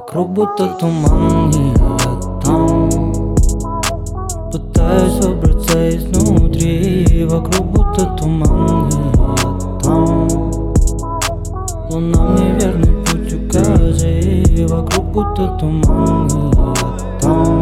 Вокруг будто туман, и я там пытаюсь выбраться изнутри. Вокруг будто туман, и я там. Луна мне верный путь укажи. Вокруг будто туман, и я там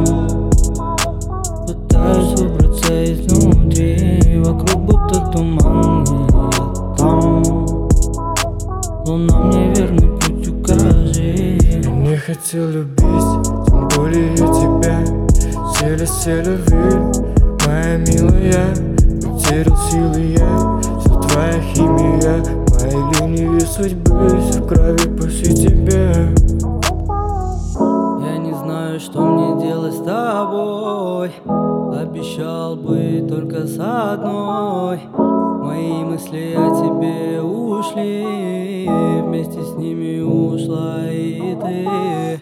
пытаюсь выбраться изнутри. Вокруг будто туман, и я там. Луна мне верный путь укажи. Я не хотел любить, тем более тебя. Селе-селе-ви, моя милая. Потерял силы я, вся твоя химия. Мои линии судьбы, все в крови после тебя. Я не знаю, что мне делать с тобой. Обещал быть только с одной. Мои мысли о тебе ушли, вместе с ними ушла и ты.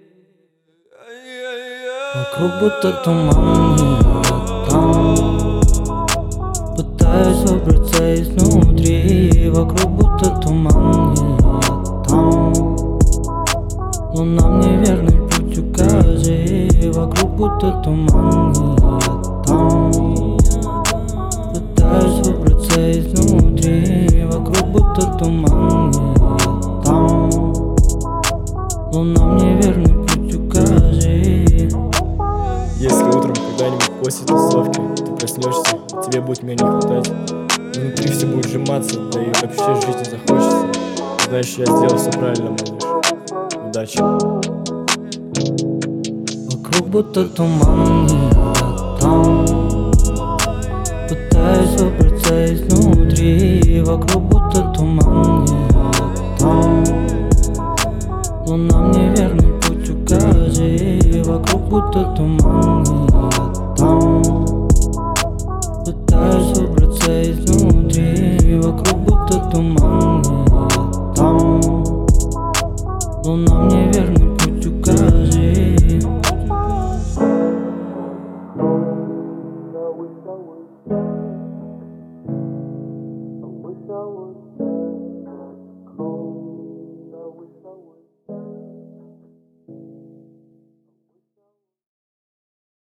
Вокруг будто туман, и я там пытаюсь выбраться изнутри. Вокруг будто туман, и я там. Луна мне верный путь укажи. Вокруг будто туман, и я там пытаюсь выбраться изнутри. Вокруг будто туман, и я там. Луна мне верный путь укажи. Если утром когда-нибудь после тусовки ты проснешься, тебе будет меня не хватать. Внутри все будет сжиматься, да и вообще жить не захочется. Знаешь, я сделал все правильно, малыш. Удачи. Вокруг будто туман, и я там пытаюсь выбраться изнутри. Вокруг будто туман, и я там. Луна мне верный путь укажи. Вокруг будто туман.